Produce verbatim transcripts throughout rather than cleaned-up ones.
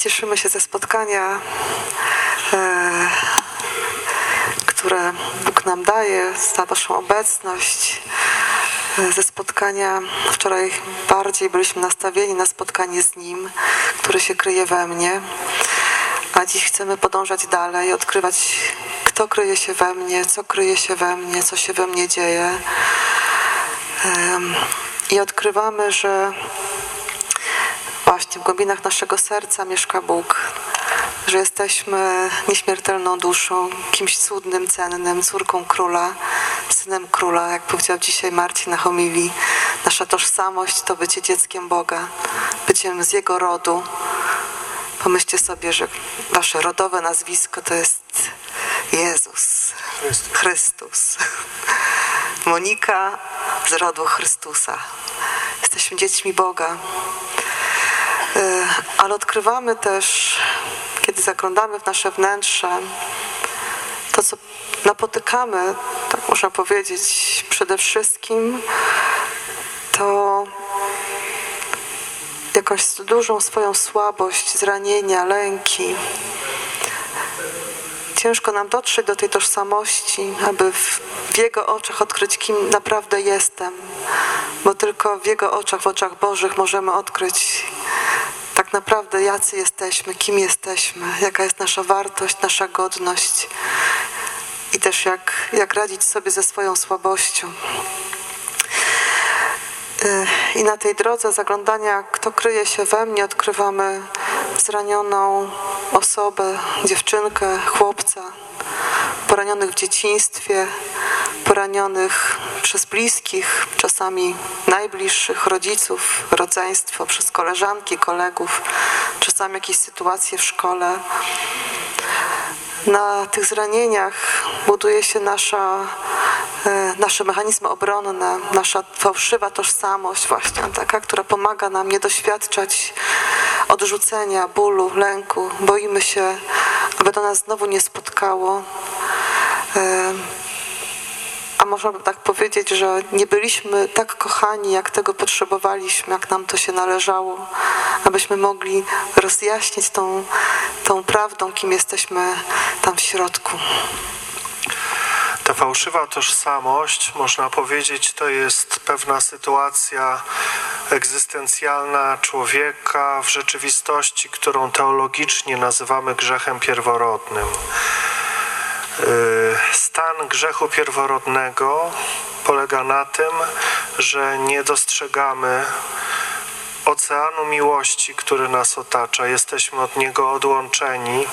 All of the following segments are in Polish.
Cieszymy się ze spotkania, e, które Bóg nam daje, za Waszą obecność. E, ze spotkania wczoraj bardziej byliśmy nastawieni na spotkanie z Nim, który się kryje we mnie. A dziś chcemy podążać dalej, odkrywać, kto kryje się we mnie, co kryje się we mnie, co się we mnie dzieje. E, I odkrywamy, że właśnie w głębinach naszego serca mieszka Bóg, że jesteśmy nieśmiertelną duszą, kimś cudnym, cennym, córką króla, synem króla, jak powiedział dzisiaj Marcin na homilii. Nasza tożsamość to bycie dzieckiem Boga, byciem z Jego rodu. Pomyślcie sobie, że wasze rodowe nazwisko to jest Jezus, Chrystus. Chrystus. Monika z rodu Chrystusa. Jesteśmy dziećmi Boga. Ale odkrywamy też, kiedy zaglądamy w nasze wnętrze, to, co napotykamy, tak można powiedzieć, przede wszystkim, to jakąś dużą swoją słabość, zranienia, lęki. Ciężko nam dotrzeć do tej tożsamości, aby w, w Jego oczach odkryć, kim naprawdę jestem, bo tylko w Jego oczach, w oczach Bożych możemy odkryć tak naprawdę, jacy jesteśmy, kim jesteśmy, jaka jest nasza wartość, nasza godność i też jak, jak radzić sobie ze swoją słabością. I na tej drodze zaglądania, kto kryje się we mnie, odkrywamy zranioną osobę, dziewczynkę, chłopca, poranionych w dzieciństwie, poranionych przez bliskich, czasami najbliższych, rodziców, rodzeństwo, przez koleżanki, kolegów, czasami jakieś sytuacje w szkole. Na tych zranieniach buduje się nasza, e, nasze mechanizmy obronne, nasza fałszywa tożsamość właśnie, taka, która pomaga nam nie doświadczać odrzucenia, bólu, lęku. Boimy się, aby to nas znowu nie spotkało. E, a można by tak powiedzieć, że nie byliśmy tak kochani, jak tego potrzebowaliśmy, jak nam to się należało, abyśmy mogli rozjaśnić tą, tą prawdą, kim jesteśmy tam w środku. Ta fałszywa tożsamość, można powiedzieć, to jest pewna sytuacja egzystencjalna człowieka w rzeczywistości, którą teologicznie nazywamy grzechem pierworodnym. Stan grzechu pierworodnego polega na tym, że nie dostrzegamy oceanu miłości, który nas otacza. Jesteśmy od niego odłączeni.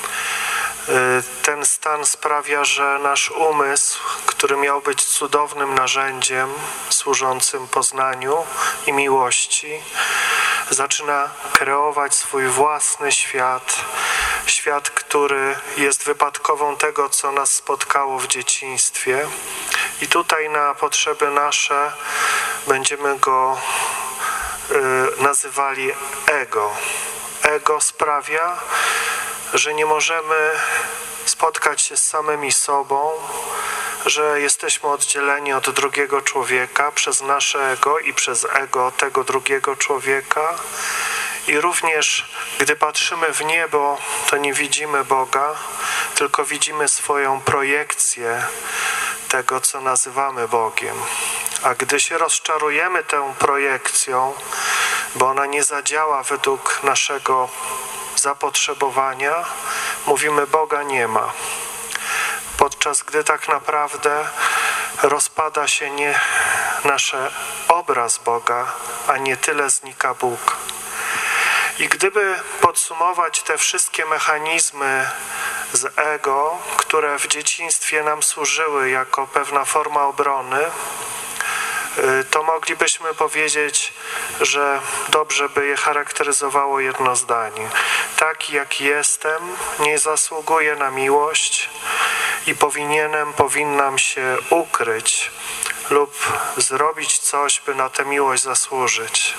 Ten stan sprawia, że nasz umysł, który miał być cudownym narzędziem służącym poznaniu i miłości, zaczyna kreować swój własny świat, świat, który jest wypadkową tego, co nas spotkało w dzieciństwie. I tutaj na potrzeby nasze będziemy go y, nazywali ego. Ego sprawia, że nie możemy spotkać się z samymi sobą, że jesteśmy oddzieleni od drugiego człowieka przez nasze ego i przez ego tego drugiego człowieka. I również, gdy patrzymy w niebo, to nie widzimy Boga, tylko widzimy swoją projekcję tego, co nazywamy Bogiem. A gdy się rozczarujemy tą projekcją, bo ona nie zadziała według naszego zapotrzebowania, mówimy, Boga nie ma. Podczas gdy tak naprawdę rozpada się nie nasz obraz Boga, a nie tyle znika Bóg. I gdyby podsumować te wszystkie mechanizmy z ego, które w dzieciństwie nam służyły jako pewna forma obrony, to moglibyśmy powiedzieć, że dobrze by je charakteryzowało jedno zdanie. Taki jak jestem, nie zasługuję na miłość i powinienem, powinnam się ukryć lub zrobić coś, by na tę miłość zasłużyć.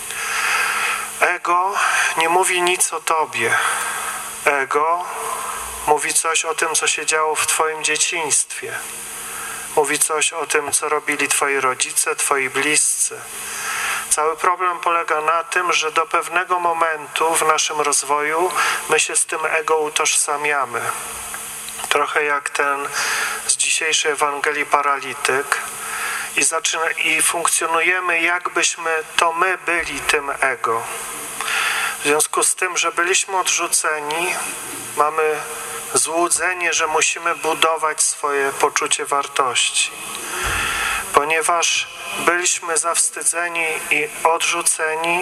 Ego nie mówi nic o tobie. Ego mówi coś o tym, co się działo w twoim dzieciństwie. Mówi coś o tym, co robili twoi rodzice, twoi bliscy. Cały problem polega na tym, że do pewnego momentu w naszym rozwoju my się z tym ego utożsamiamy. Trochę jak ten z dzisiejszej Ewangelii paralityk i, zaczyna, i funkcjonujemy, jakbyśmy to my byli tym ego. W związku z tym, że byliśmy odrzuceni, mamy złudzenie, że musimy budować swoje poczucie wartości. Ponieważ byliśmy zawstydzeni i odrzuceni,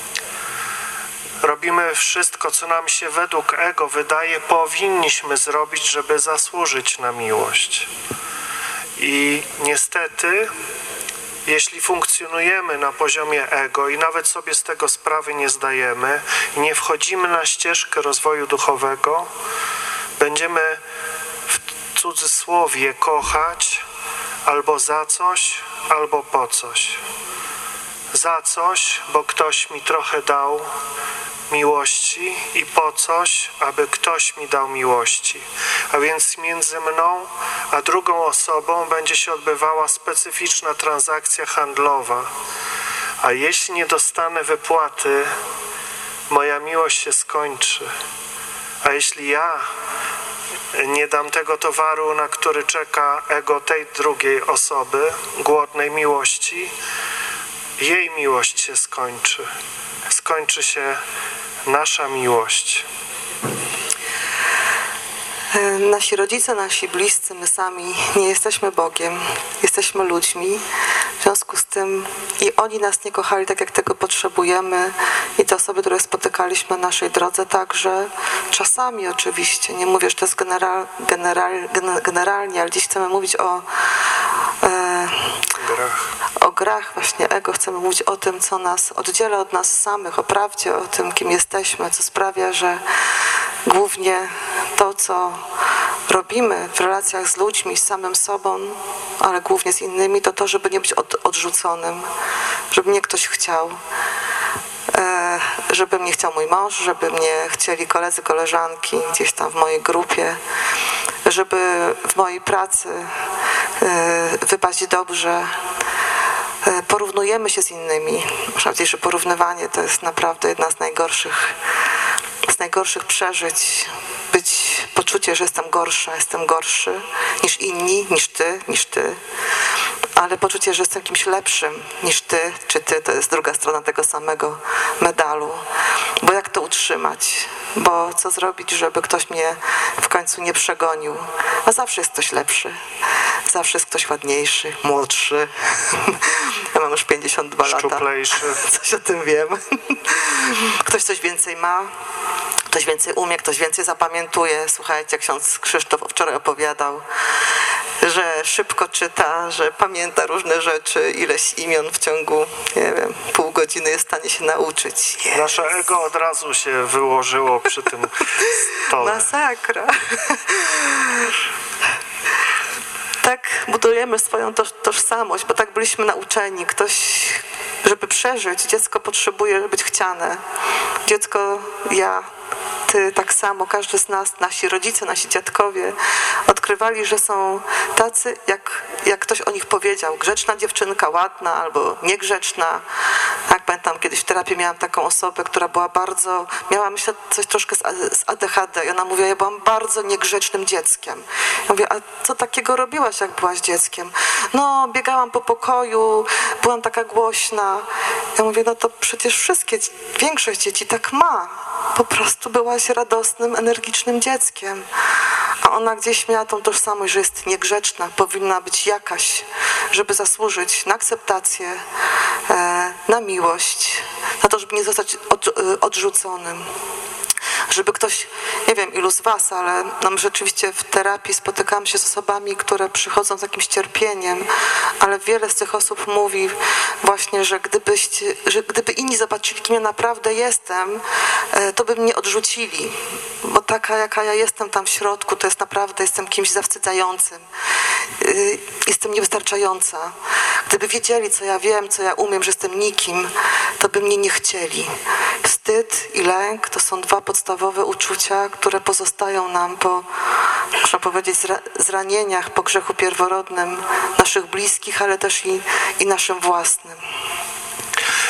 robimy wszystko, co nam się według ego wydaje, powinniśmy zrobić, żeby zasłużyć na miłość. I niestety, jeśli funkcjonujemy na poziomie ego i nawet sobie z tego sprawy nie zdajemy i nie wchodzimy na ścieżkę rozwoju duchowego, będziemy w cudzysłowie kochać albo za coś, albo po coś. Za coś, bo ktoś mi trochę dał miłości i po coś, aby ktoś mi dał miłości. A więc między mną a drugą osobą będzie się odbywała specyficzna transakcja handlowa. A jeśli nie dostanę wypłaty, moja miłość się skończy. A jeśli ja nie dam tego towaru, na który czeka ego tej drugiej osoby, głodnej miłości, jej miłość się skończy. Skończy się nasza miłość. Nasi rodzice, nasi bliscy, my sami nie jesteśmy Bogiem, jesteśmy ludźmi. W związku z tym i oni nas nie kochali tak, jak tego potrzebujemy, i te osoby, które spotykaliśmy na naszej drodze także. Czasami oczywiście, nie mówię, że to jest general, general, generalnie, ale dziś chcemy mówić o e, grach. o grach właśnie ego. Chcemy mówić o tym, co nas oddziela od nas samych, o prawdzie, o tym, kim jesteśmy, co sprawia, że głównie to, co robimy w relacjach z ludźmi, z samym sobą, ale głównie z innymi, to to, żeby nie być od, odrzuconym, żeby mnie ktoś chciał, e, żeby mnie chciał mój mąż, żeby mnie chcieli koledzy, koleżanki gdzieś tam w mojej grupie, żeby w mojej pracy e, wypaść dobrze. E, porównujemy się z innymi. Muszę powiedzieć, że porównywanie to jest naprawdę jedna z najgorszych z najgorszych przeżyć, być poczucie, że jestem gorsza, jestem gorszy niż inni, niż ty, niż ty, ale poczucie, że jestem kimś lepszym niż ty, czy ty, to jest druga strona tego samego medalu. Bo jak to utrzymać? Bo co zrobić, żeby ktoś mnie w końcu nie przegonił? A zawsze jest ktoś lepszy, zawsze jest ktoś ładniejszy, młodszy. Ja mam już pięćdziesiąt dwa lata. Szczuplejszy. Coś o tym wiem. Ktoś coś więcej ma, ktoś więcej umie, ktoś więcej zapamiętuje. Słuchajcie, jak ksiądz Krzysztof wczoraj opowiadał, że szybko czyta, że pamięta różne rzeczy, ileś imion w ciągu, nie wiem, pół godziny jest w stanie się nauczyć. Yes. Nasze ego od razu się wyłożyło przy tym stole. Masakra. Tak budujemy swoją toż, tożsamość, bo tak byliśmy nauczeni. Ktoś, żeby przeżyć, dziecko potrzebuje być chciane. Dziecko, ja, ty, tak samo, każdy z nas, nasi rodzice, nasi dziadkowie odkrywali, że są tacy, jak, jak ktoś o nich powiedział. Grzeczna dziewczynka, ładna albo niegrzeczna. Jak pamiętam, kiedyś w terapii miałam taką osobę, która była bardzo, miała myślę coś troszkę z A D H D i ona mówiła, ja byłam bardzo niegrzecznym dzieckiem. Ja mówię, a co takiego robiłaś, jak byłaś dzieckiem? No, biegałam po pokoju, byłam taka głośna. Ja mówię, no to przecież wszystkie, większość dzieci tak ma. Po prostu byłaś radosnym, energicznym dzieckiem. A ona gdzieś miała tą tożsamość, że jest niegrzeczna, powinna być jakaś, żeby zasłużyć na akceptację, na miłość, na to, żeby nie zostać odrzuconym. Żeby ktoś, nie wiem ilu z was, ale no, rzeczywiście w terapii spotykam się z osobami, które przychodzą z jakimś cierpieniem, ale wiele z tych osób mówi właśnie, że, gdybyście, że gdyby inni zobaczyli, kim ja naprawdę jestem, to by mnie odrzucili, bo taka jaka ja jestem tam w środku, to jest naprawdę, jestem kimś zawstydzającym, jestem niewystarczająca. Gdyby wiedzieli, co ja wiem, co ja umiem, że jestem nikim, to by mnie nie chcieli. Wstyd i lęk to są dwa podstawowe uczucia, które pozostają nam po, można powiedzieć, zranieniach, po grzechu pierworodnym naszych bliskich, ale też i, i naszym własnym.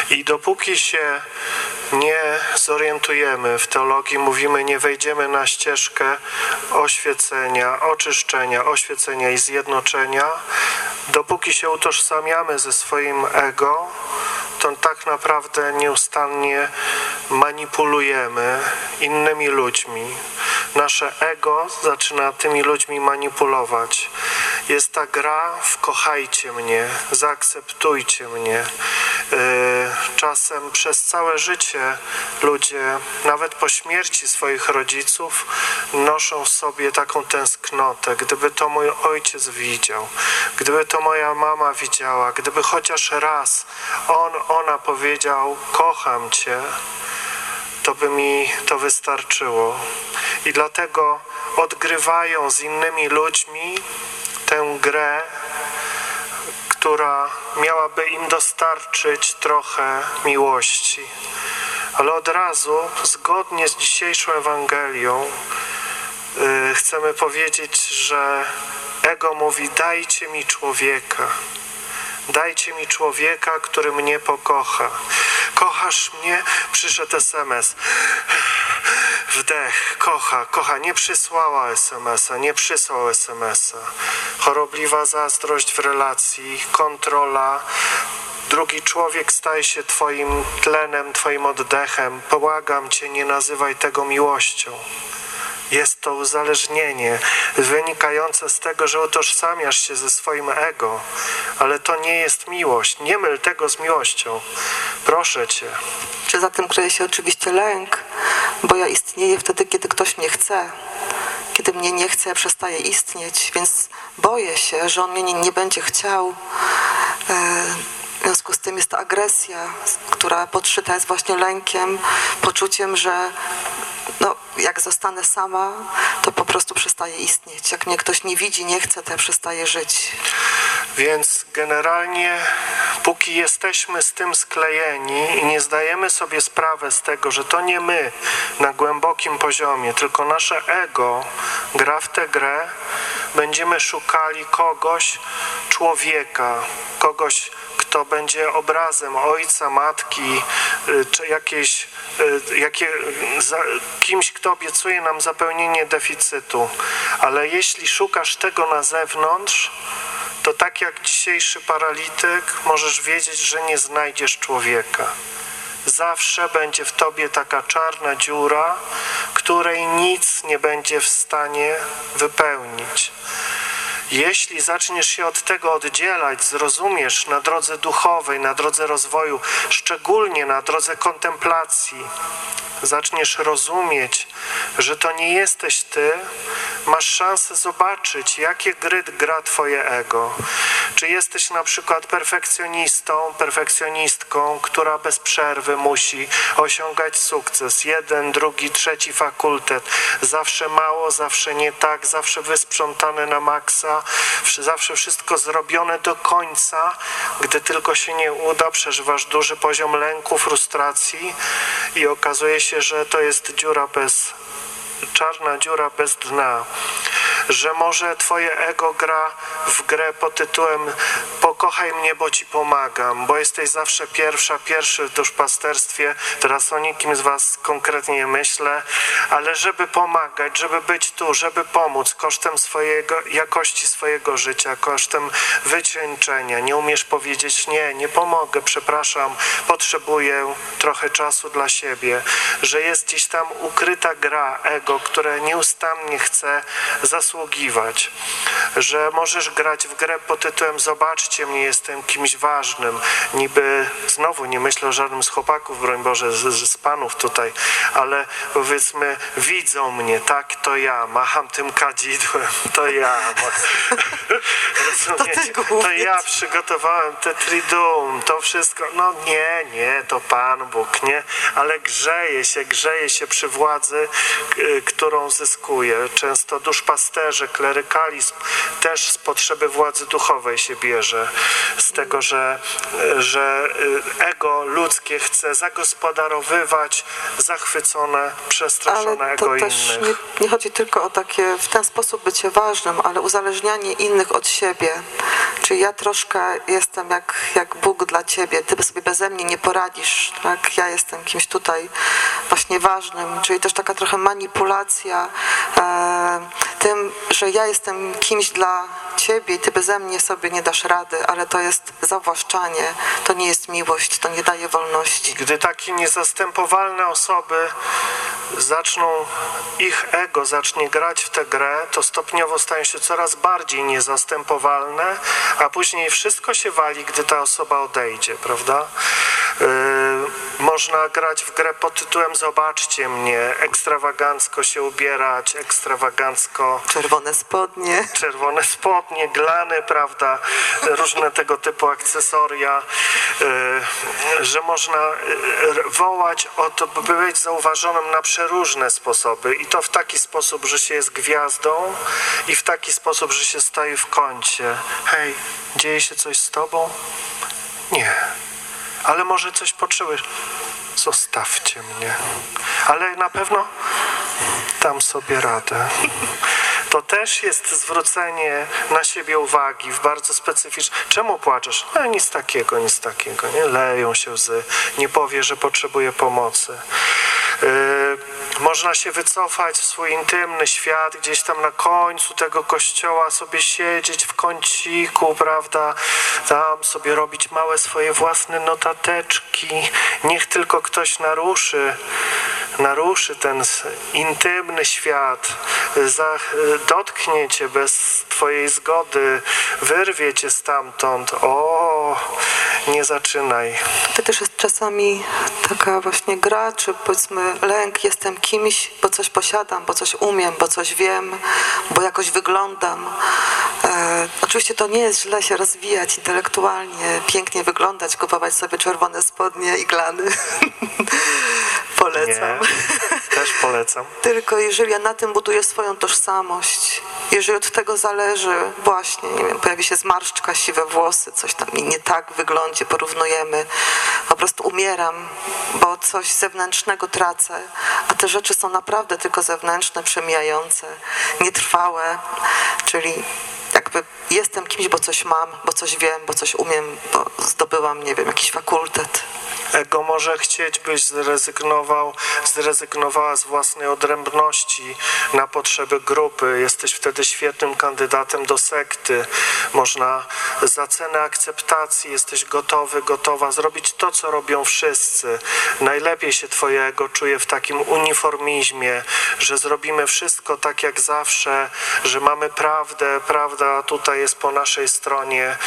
I dopóki się nie zorientujemy w teologii, mówimy, nie wejdziemy na ścieżkę oświecenia, oczyszczenia, oświecenia i zjednoczenia, dopóki się utożsamiamy ze swoim ego, to tak naprawdę nieustannie manipulujemy innymi ludźmi. Nasze ego zaczyna tymi ludźmi manipulować. Jest ta gra w kochajcie mnie, zaakceptujcie mnie. Czasem przez całe życie ludzie, nawet po śmierci swoich rodziców, noszą w sobie taką tęsknotę. Gdyby to mój ojciec widział, gdyby to moja mama widziała, gdyby chociaż raz on, ona powiedział, kocham cię, to by mi to wystarczyło. I dlatego odgrywają z innymi ludźmi tę grę, która miałaby im dostarczyć trochę miłości. Ale od razu, zgodnie z dzisiejszą Ewangelią, yy, chcemy powiedzieć, że ego mówi, dajcie mi człowieka. Dajcie mi człowieka, który mnie pokocha. Kochasz mnie? Przyszedł es em es. Wdech, kocha, kocha. Nie przysłała es em es a, nie przysłał es em es a. Chorobliwa zazdrość w relacji, kontrola. Drugi człowiek staje się twoim tlenem, twoim oddechem. Błagam cię, nie nazywaj tego miłością. Jest to uzależnienie wynikające z tego, że utożsamiasz się ze swoim ego, ale to nie jest miłość. Nie myl tego z miłością. Proszę cię. Czy za tym kryje się oczywiście lęk, bo ja istnieję wtedy, kiedy ktoś mnie chce. Kiedy mnie nie chce, ja przestaję istnieć, więc boję się, że on mnie nie, nie będzie chciał. W związku z tym jest to agresja, która podszyta jest właśnie lękiem, poczuciem, że no, jak zostanę sama, to po prostu przestaję istnieć. Jak mnie ktoś nie widzi, nie chce, to ja przestaję żyć. Więc generalnie, póki jesteśmy z tym sklejeni i nie zdajemy sobie sprawy z tego, że to nie my na głębokim poziomie, tylko nasze ego gra w tę grę, będziemy szukali kogoś, człowieka, kogoś, kto będzie obrazem ojca, matki, czy jakiejś, jakie, kimś, kto obiecuje nam zapełnienie deficytu. Ale jeśli szukasz tego na zewnątrz, to tak jak dzisiejszy paralityk, możesz wiedzieć, że nie znajdziesz człowieka. Zawsze będzie w tobie taka czarna dziura, której nic nie będzie w stanie wypełnić. Jeśli zaczniesz się od tego oddzielać, zrozumiesz na drodze duchowej, na drodze rozwoju, szczególnie na drodze kontemplacji, zaczniesz rozumieć, że to nie jesteś ty, masz szansę zobaczyć, jakie gry gra twoje ego. Czy jesteś na przykład perfekcjonistą, perfekcjonistką, która bez przerwy musi osiągać sukces. Jeden, drugi, trzeci fakultet. Zawsze mało, zawsze nie tak, zawsze wysprzątane na maksa, zawsze wszystko zrobione do końca. Gdy tylko się nie uda, przeżywasz duży poziom lęku, frustracji i okazuje się, że to jest dziura bez, czarna dziura bez dna. Że może twoje ego gra w grę pod tytułem pokochaj mnie, bo ci pomagam, bo jesteś zawsze pierwsza, pierwszy w duszpasterstwie. Teraz o nikim z was konkretnie nie myślę, ale żeby pomagać, żeby być tu, żeby pomóc kosztem swojego, jakości swojego życia, kosztem wycieńczenia. Nie umiesz powiedzieć nie, nie pomogę, przepraszam, potrzebuję trochę czasu dla siebie. Że jest gdzieś tam ukryta gra ego, które nieustannie chce zasługiwać. Że możesz grać w grę pod tytułem zobaczcie mnie, jestem kimś ważnym. Niby znowu nie myślę o żadnym z chłopaków, broń Boże, z, z panów tutaj, ale powiedzmy widzą mnie, tak, to ja, macham tym kadzidłem, to ja. Rozumiecie? To ja przygotowałem te triduum, to wszystko. No nie, nie, to Pan Bóg, nie, ale grzeje się, grzeje się przy władzy, którą zyskuje. Często duszpasterze, klerykalizm też z potrzeby władzy duchowej się bierze. Z tego, że, że ego ludzkie chce zagospodarowywać zachwycone, przestraszone ale ego to też innych. nie, nie chodzi tylko o takie w ten sposób bycie ważnym, ale uzależnianie innych od siebie. Czyli ja troszkę jestem jak, jak Bóg dla ciebie, ty sobie beze mnie nie poradzisz, tak? Ja jestem kimś tutaj właśnie ważnym, czyli też taka trochę manipulacja e, tym, że ja jestem kimś dla ciebie i ty beze mnie sobie nie dasz rady, ale to jest zawłaszczanie, to nie jest miłość, to nie daje wolności. Gdy takie niezastępowalne osoby zaczną, ich ego zacznie grać w tę grę, to stopniowo stają się coraz bardziej niezastępowalne, a później wszystko się wali, gdy ta osoba odejdzie, prawda? Yy, można grać w grę pod tytułem zobaczcie mnie, ekstrawagancko się ubierać, ekstrawagancko... Czerwone spodnie. Czerwone spodnie, glany, prawda? Różne tego typu akcesoria, yy, że można yy, wołać o to, by być zauważonym na przeróżne sposoby i to w taki sposób, że się jest gwiazdą i w taki sposób, że się staje w kącie. Hej, dzieje się coś z tobą? Nie. Ale może coś poczułeś? Zostawcie mnie. Ale na pewno dam sobie radę. To też jest zwrócenie na siebie uwagi w bardzo specyficzny... Czemu płaczesz? No nic takiego, nic takiego. Nie leją się łzy. Nie powie, że potrzebuje pomocy. Yy, można się wycofać w swój intymny świat, gdzieś tam na końcu tego kościoła sobie siedzieć w kąciku, prawda? Tam sobie robić małe swoje własne notateczki. Niech tylko ktoś naruszy, naruszy ten intymny świat, za, dotknie cię bez twojej zgody, wyrwie cię stamtąd. O, nie zaczynaj. To też jest czasami taka właśnie gra, czy powiedzmy lęk, jestem kimś, bo coś posiadam, bo coś umiem, bo coś wiem, bo jakoś wyglądam. E, oczywiście to nie jest źle się rozwijać intelektualnie, pięknie wyglądać, kupować sobie czerwone spodnie i glany. Polecam. Nie, też polecam. Tylko jeżeli ja na tym buduję swoją tożsamość, jeżeli od tego zależy właśnie, nie wiem, pojawi się zmarszczka, siwe włosy, coś tam mi nie tak w wyglądzie, porównujemy, po prostu umieram, bo coś zewnętrznego tracę, a te rzeczy są naprawdę tylko zewnętrzne, przemijające, nietrwałe, czyli jakby jestem kimś, bo coś mam, bo coś wiem, bo coś umiem, bo zdobyłam, nie wiem, jakiś fakultet. Ego może chcieć, byś zrezygnował, zrezygnowała z własnej odrębności na potrzeby grupy. Jesteś wtedy świetnym kandydatem do sekty. Można za cenę akceptacji, jesteś gotowy, gotowa zrobić to, co robią wszyscy. Najlepiej się twoje ego czuje w takim uniformizmie, że zrobimy wszystko tak jak zawsze, że mamy prawdę, prawda tutaj jest po naszej stronie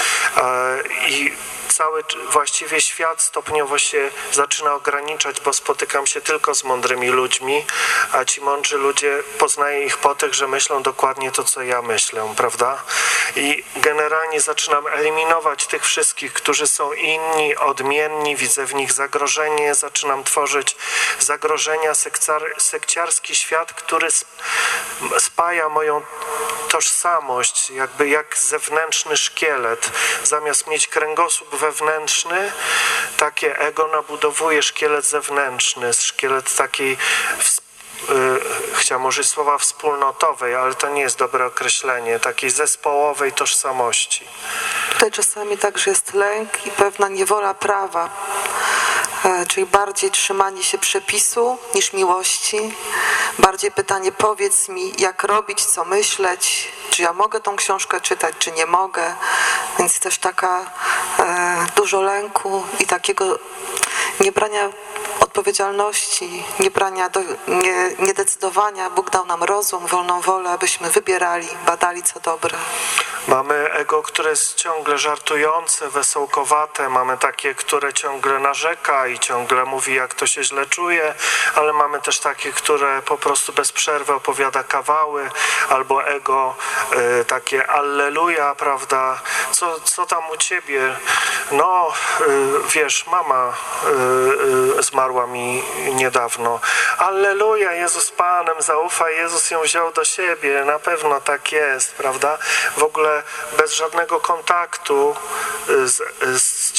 i cały właściwie świat stopniowo się zaczyna ograniczać, bo spotykam się tylko z mądrymi ludźmi, a ci mądrzy ludzie, poznaję ich po tych, że myślą dokładnie to, co ja myślę, prawda? I generalnie zaczynam eliminować tych wszystkich, którzy są inni, odmienni, widzę w nich zagrożenie, zaczynam tworzyć zagrożenia, sekcar, sekciarski świat, który spaja moją tożsamość, jakby jak zewnętrzny szkielet. Zamiast mieć kręgosłup wewnętrzny, takie ego nabudowuje szkielet zewnętrzny, szkielet takiej, yy, chciałem użyć słowa wspólnotowej, ale to nie jest dobre określenie, takiej zespołowej tożsamości. Tutaj czasami także jest lęk i pewna niewola prawa, e, czyli bardziej trzymanie się przepisu niż miłości, bardziej pytanie powiedz mi jak robić, co myśleć, czy ja mogę tą książkę czytać, czy nie mogę, więc też taka e, dużo lęku i takiego niebrania odpowiedzialności, niebrania, do, nie, niedecydowania. Bóg dał nam rozum, wolną wolę, abyśmy wybierali, badali co dobre. Mamy ego, które jest ciągle żartujące, wesołkowate, mamy takie, które ciągle narzeka i ciągle mówi, jak to się źle czuje, ale mamy też takie, które po prostu bez przerwy opowiada kawały, albo ego y, takie alleluja, prawda, co, co tam u ciebie? No, y, wiesz, mama y, y, zmarła mi niedawno. Alleluja, Jezus Panem, zaufaj, Jezus ją wziął do siebie, na pewno tak jest, prawda? W ogóle bez żadnego kontaktu z, z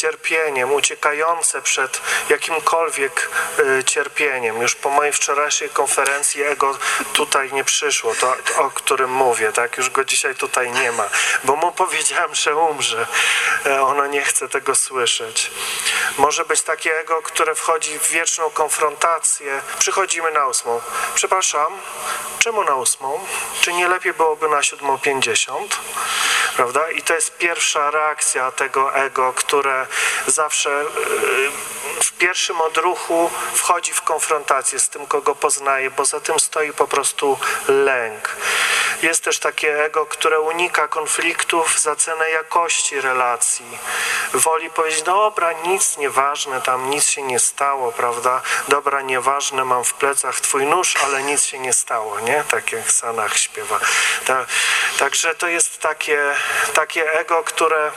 cierpieniem, uciekające przed jakimkolwiek y, cierpieniem. Już po mojej wczorajszej konferencji ego tutaj nie przyszło, to, to o którym mówię, tak? Już go dzisiaj tutaj nie ma, bo mu powiedziałem, że umrze. E, ono nie chce tego słyszeć. Może być takie ego, które wchodzi w wieczną konfrontację. Przychodzimy na ósmą. Przepraszam, czemu na ósmą? Czy nie lepiej byłoby na siódmą pięćdziesiąt? Prawda? I to jest pierwsza reakcja tego ego, które zawsze w pierwszym odruchu wchodzi w konfrontację z tym, kogo poznaje, bo za tym stoi po prostu lęk. Jest też takie ego, które unika konfliktów za cenę jakości relacji. Woli powiedzieć, dobra, nic nieważne, tam nic się nie stało, prawda? Dobra, nieważne, mam w plecach twój nóż, ale nic się nie stało, nie? Tak jak Sanach śpiewa. Ta, także to jest takie, takie ego, które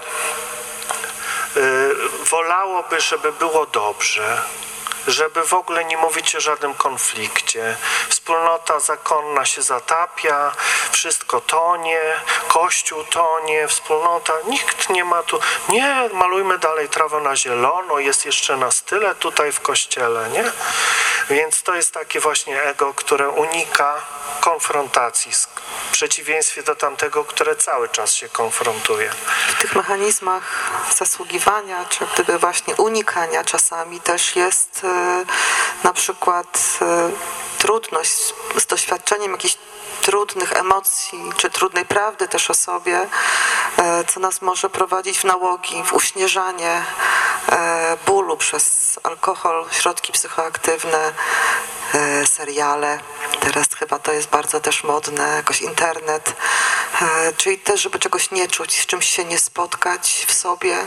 y, wolałoby, żeby było dobrze. Żeby w ogóle nie mówić o żadnym konflikcie. Wspólnota zakonna się zatapia, wszystko tonie, kościół tonie, wspólnota, nikt nie ma tu, nie, malujmy dalej trawę na zielono, jest jeszcze nas tyle tutaj w kościele, nie? Więc to jest takie właśnie ego, które unika konfrontacji, w przeciwieństwie do tamtego, które cały czas się konfrontuje. W tych mechanizmach zasługiwania, czy gdyby właśnie unikania czasami też jest na przykład trudność z doświadczeniem jakichś trudnych emocji, czy trudnej prawdy też o sobie, co nas może prowadzić w nałogi, w uśnieżanie bólu przez alkohol, środki psychoaktywne, seriale. Teraz chyba to jest bardzo też modne, jakoś internet. Czyli też, żeby czegoś nie czuć, z czymś się nie spotkać w sobie.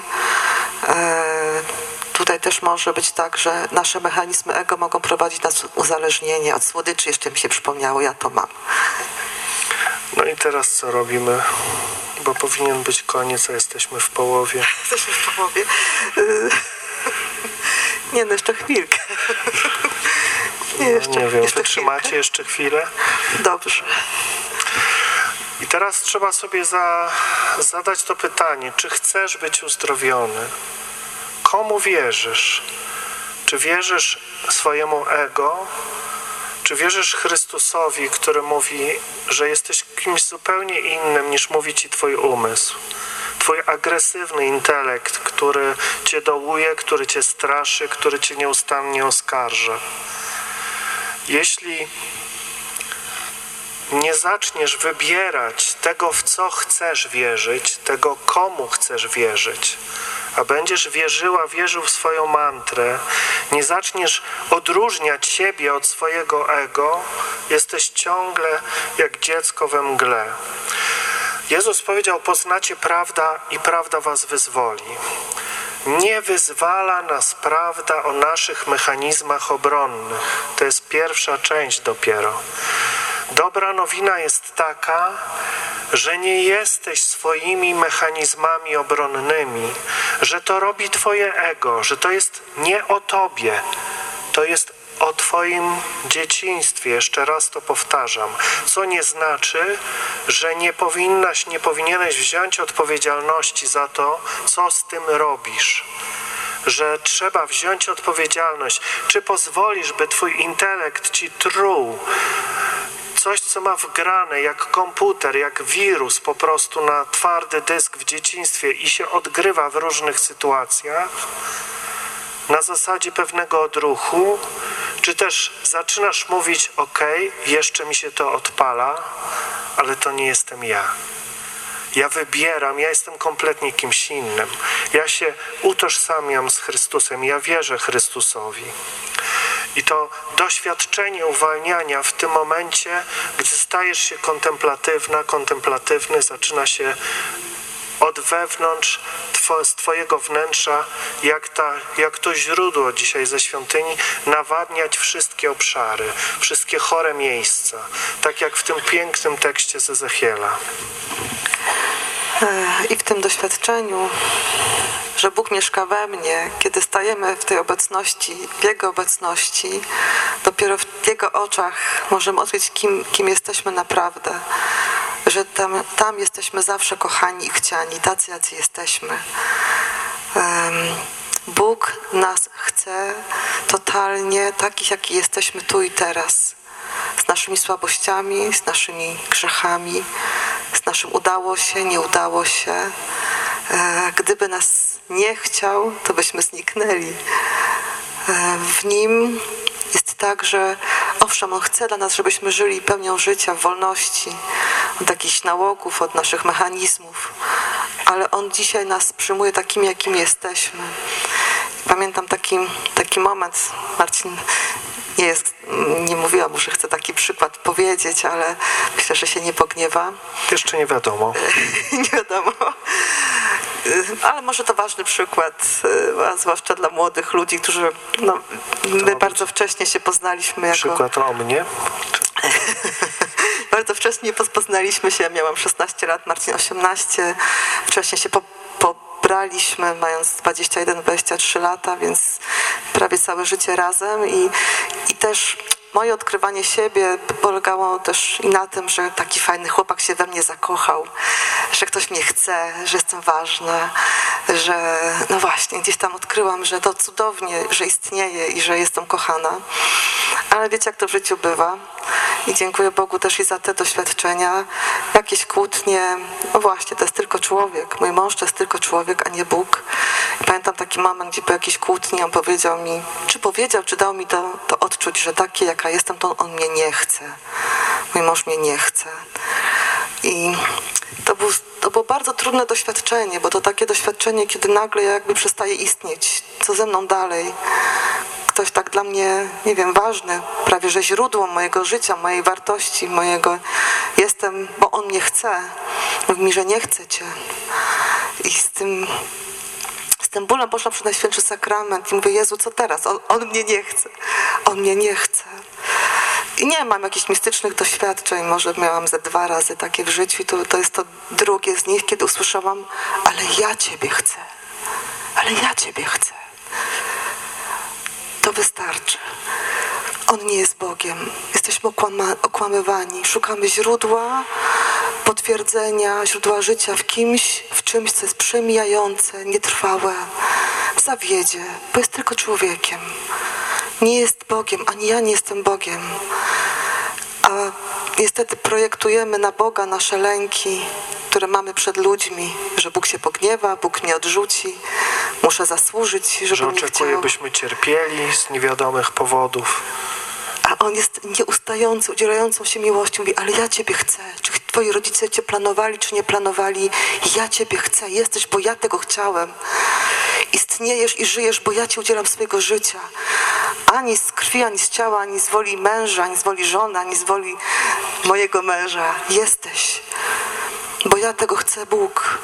Tutaj też może być tak, że nasze mechanizmy ego mogą prowadzić nas w uzależnienie od słodyczy. Jeszcze mi się przypomniało, ja to mam. No i teraz co robimy? Bo powinien być koniec, a jesteśmy w połowie. Jesteśmy w połowie. Nie, no jeszcze chwilkę. Nie, jeszcze, no, nie wiem, jeszcze wytrzymacie chwilkę? jeszcze chwilę? Dobrze. I teraz trzeba sobie za, zadać to pytanie, czy chcesz być uzdrowiony? Komu wierzysz? Czy wierzysz swojemu ego? Czy wierzysz Chrystusowi, który mówi, że jesteś kimś zupełnie innym niż mówi ci twój umysł? Twój agresywny intelekt, który cię dołuje, który cię straszy, który cię nieustannie oskarża. Jeśli nie zaczniesz wybierać tego, w co chcesz wierzyć, tego, komu chcesz wierzyć, a będziesz wierzyła, wierzył w swoją mantrę, nie zaczniesz odróżniać siebie od swojego ego, jesteś ciągle jak dziecko we mgle. Jezus powiedział, poznacie prawda i prawda was wyzwoli. Nie wyzwala nas prawda o naszych mechanizmach obronnych. To jest pierwsza część dopiero. Dobra nowina jest taka, że nie jesteś swoimi mechanizmami obronnymi, że to robi twoje ego, że to jest nie o tobie, to jest o twoim dzieciństwie. Jeszcze raz to powtarzam. Co nie znaczy, że nie powinnaś, nie powinieneś wziąć odpowiedzialności za to, co z tym robisz. Że trzeba wziąć odpowiedzialność. Czy pozwolisz, by twój intelekt ci truł coś, co ma wgrane jak komputer, jak wirus po prostu na twardy dysk w dzieciństwie i się odgrywa w różnych sytuacjach na zasadzie pewnego odruchu, czy też zaczynasz mówić, ok, jeszcze mi się to odpala, ale to nie jestem ja. Ja wybieram, ja jestem kompletnie kimś innym. Ja się utożsamiam z Chrystusem, ja wierzę Chrystusowi. I to doświadczenie uwalniania w tym momencie, gdy stajesz się kontemplatywna, kontemplatywny, zaczyna się od wewnątrz, z twojego wnętrza, jak, ta, jak to źródło dzisiaj ze świątyni, nawadniać wszystkie obszary, wszystkie chore miejsca. Tak jak w tym pięknym tekście z Ezechiela. I w tym doświadczeniu, że Bóg mieszka we mnie, kiedy stajemy w tej obecności, w Jego obecności, dopiero w Jego oczach możemy odkryć, kim, kim jesteśmy naprawdę. Że tam, tam jesteśmy zawsze kochani i chciani, tacy, jacy jesteśmy. Bóg nas chce totalnie takich, jaki jesteśmy tu i teraz. Z naszymi słabościami, z naszymi grzechami, z naszym udało się, nie udało się. Gdyby nas nie chciał, to byśmy zniknęli. W Nim jest tak, że owszem, On chce dla nas, żebyśmy żyli pełnią życia w wolności od jakichś nałogów, od naszych mechanizmów, ale On dzisiaj nas przyjmuje takimi, jakimi jesteśmy. Pamiętam taki, taki moment, Marcin nie, jest, nie mówiła mu, że chcę taki przykład powiedzieć, ale myślę, że się nie pogniewa. Jeszcze nie wiadomo. Nie wiadomo. Ale może to ważny przykład, a zwłaszcza dla młodych ludzi, którzy no, my bardzo wcześnie się poznaliśmy jako... Przykład o mnie? Bardzo wcześnie poznaliśmy się, ja miałam szesnaście lat, Marcin osiemnaście. Wcześniej się po, pobraliśmy, mając dwadzieścia jeden dwadzieścia trzy lata, więc prawie całe życie razem i, i też moje odkrywanie siebie polegało też i na tym, że taki fajny chłopak się we mnie zakochał, że ktoś mnie chce, że jestem ważna, że no właśnie, gdzieś tam odkryłam, że to cudownie, że istnieje i że jestem kochana. Ale wiecie, jak to w życiu bywa. I dziękuję Bogu też i za te doświadczenia. Jakieś kłótnie, no właśnie, to jest tylko człowiek. Mój mąż to jest tylko człowiek, a nie Bóg. I pamiętam taki moment, gdzie po jakiejś kłótni on powiedział mi, czy powiedział, czy dał mi to, to odczuć, że takie, jaka jestem, to on mnie nie chce. Mój mąż mnie nie chce. I to, był, to było bardzo trudne doświadczenie, bo to takie doświadczenie, kiedy nagle jakby przestaje istnieć. Co ze mną dalej? Ktoś tak dla mnie, nie wiem, ważny, prawie że źródło mojego życia, mojej wartości, mojego jestem, bo On mnie chce. Mówi mi, że nie chce Cię. I z tym, z tym bólem poszłam przed Najświętszy Sakrament i mówię, Jezu, co teraz? On, on mnie nie chce. On mnie nie chce. I nie mam jakichś mistycznych doświadczeń, może miałam ze dwa razy takie w życiu i to, to jest to drugie z nich, kiedy usłyszałam, ale ja Ciebie chcę. Ale ja Ciebie chcę. To wystarczy. On nie jest Bogiem. Jesteśmy okłama, okłamywani. Szukamy źródła, potwierdzenia, źródła życia w kimś, w czymś, co jest przemijające, nietrwałe. Zawiedzie, bo jest tylko człowiekiem. Nie jest Bogiem, ani ja nie jestem Bogiem. A niestety projektujemy na Boga nasze lęki, które mamy przed ludźmi, że Bóg się pogniewa, Bóg mnie odrzuci, muszę zasłużyć, żeby że mnie oczekuje, chciał. byśmy cierpieli z niewiadomych powodów. A On jest nieustający, udzielającą się miłością. Mówi, ale ja Ciebie chcę. Czy Twoi rodzice Cię planowali, czy nie planowali? Ja Ciebie chcę. Jesteś, bo ja tego chciałem. Istniejesz i żyjesz, bo ja Ci udzielam swojego życia. Ani z krwi, ani z ciała, ani z woli męża, ani z woli żony, ani z woli mojego męża. Jesteś. Bo ja tego chcę, Bóg.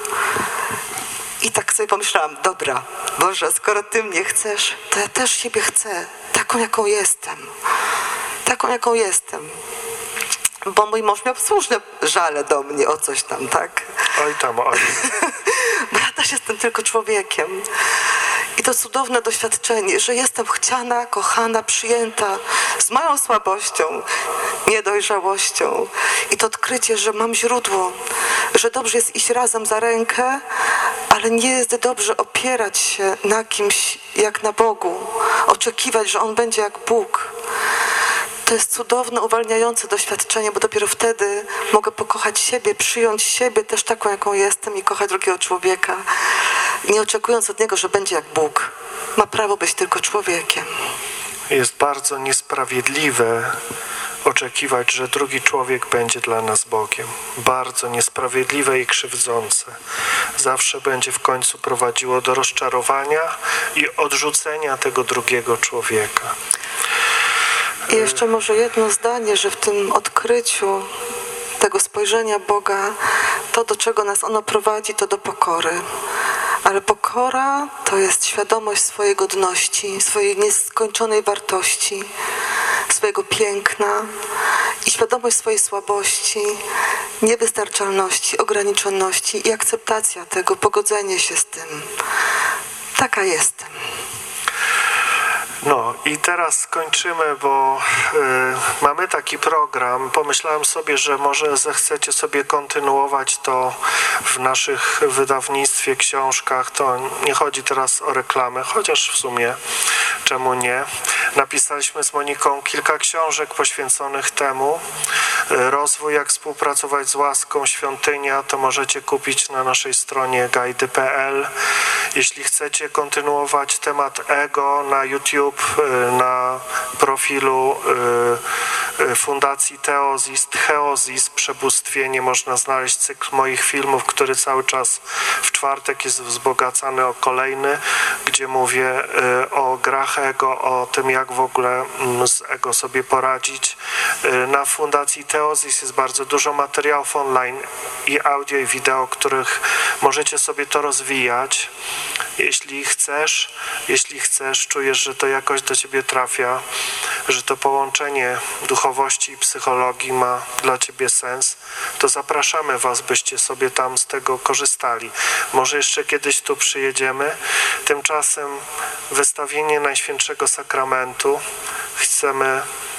I tak sobie pomyślałam, dobra, Boże, skoro Ty mnie chcesz, to ja też Ciebie chcę. Taką, jaką jestem. Taką, jaką jestem. Bo mój mąż miał słuszne żale do mnie o coś tam, tak? Oj tam, oj. Bo ja też jestem tylko człowiekiem. I to cudowne doświadczenie, że jestem chciana, kochana, przyjęta z moją słabością, niedojrzałością. I to odkrycie, że mam źródło, że dobrze jest iść razem za rękę, ale nie jest dobrze opierać się na kimś jak na Bogu, oczekiwać, że On będzie jak Bóg. To jest cudowne, uwalniające doświadczenie, bo dopiero wtedy mogę pokochać siebie, przyjąć siebie też taką, jaką jestem i kochać drugiego człowieka, nie oczekując od niego, że będzie jak Bóg. Ma prawo być tylko człowiekiem. Jest bardzo niesprawiedliwe oczekiwać, że drugi człowiek będzie dla nas Bogiem. Bardzo niesprawiedliwe i krzywdzące. Zawsze będzie w końcu prowadziło do rozczarowania i odrzucenia tego drugiego człowieka. I jeszcze może jedno zdanie, że w tym odkryciu tego spojrzenia Boga, to do czego nas ono prowadzi, to do pokory. Ale pokora to jest świadomość swojej godności, swojej nieskończonej wartości, swojego piękna i świadomość swojej słabości, niewystarczalności, ograniczoności i akceptacja tego, pogodzenie się z tym. Taka jestem. No i teraz skończymy, bo y, mamy taki program. Pomyślałem sobie, że może zechcecie sobie kontynuować to w naszych wydawnictwie, książkach. To nie chodzi teraz o reklamę, chociaż w sumie czemu nie. Napisaliśmy z Moniką kilka książek poświęconych temu. Y, rozwój, jak współpracować z łaską, świątynia, to możecie kupić na naszej stronie gajdy kropka p l. Jeśli chcecie kontynuować temat ego na YouTube, na profilu Fundacji Teozis, Theozis, Przebóstwienie, można znaleźć cykl moich filmów, który cały czas w czwartek jest wzbogacany o kolejny, gdzie mówię o grach ego, o tym, jak w ogóle z ego sobie poradzić. Na Fundacji Teozis jest bardzo dużo materiałów online i audio, i wideo, których możecie sobie to rozwijać. Jeśli chcesz, jeśli chcesz, czujesz, że to jakoś do ciebie trafia, że to połączenie duchowości i psychologii ma dla ciebie sens, to zapraszamy was, byście sobie tam z tego korzystali. Może jeszcze kiedyś tu przyjedziemy. Tymczasem wystawienie Najświętszego Sakramentu. Chcemy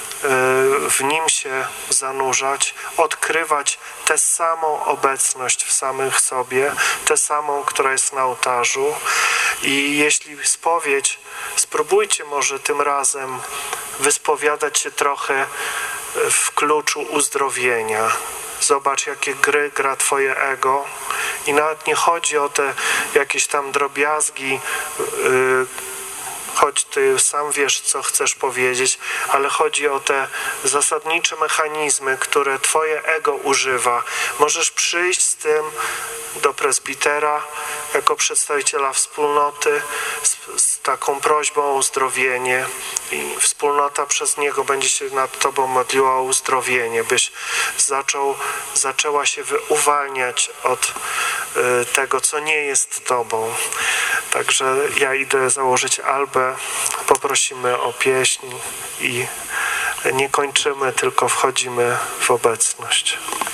w nim się zanurzać, odkrywać tę samą obecność w samych sobie, tę samą, która jest na ołtarzu. I jeśli spowiedź, spróbujcie może tym razem wyspowiadać się trochę w kluczu uzdrowienia. Zobacz, jakie gry gra twoje ego i nawet nie chodzi o te jakieś tam drobiazgi, yy, choć ty sam wiesz, co chcesz powiedzieć, ale chodzi o te zasadnicze mechanizmy, które twoje ego używa. Możesz przyjść z tym do prezbitera jako przedstawiciela wspólnoty z, z taką prośbą o uzdrowienie i wspólnota przez niego będzie się nad tobą modliła o uzdrowienie, byś zaczął, zaczęła się uwalniać od y, tego, co nie jest tobą. Także ja idę założyć albę, poprosimy o pieśń i nie kończymy, tylko wchodzimy w obecność.